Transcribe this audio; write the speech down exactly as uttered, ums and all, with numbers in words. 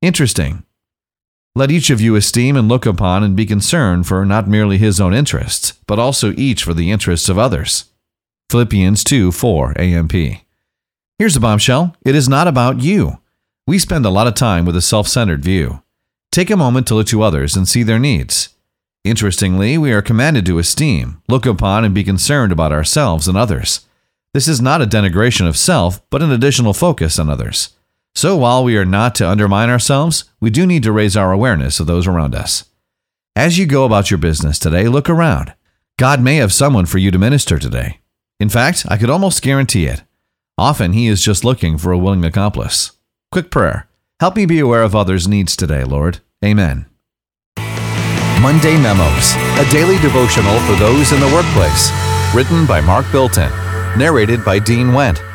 Interesting. Let each of you esteem and look upon and be concerned for not merely his own interests, but also each for the interests of others. Philippians two four A M P. Here's a bombshell. It is not about you. We spend a lot of time with a self-centered view. Take a moment to look to others and see their needs. Interestingly, we are commanded to esteem, look upon, and be concerned about ourselves and others. This is not a denigration of self, but an additional focus on others. So while we are not to undermine ourselves, we do need to raise our awareness of those around us. As you go about your business today, look around. God may have someone for you to minister today. In fact, I could almost guarantee it. Often He is just looking for a willing accomplice. Quick prayer. Help me be aware of others' needs today, Lord. Amen. Monday Memos, a daily devotional for those in the workplace. Written by Mark Bilton. Narrated by Dean Wendt.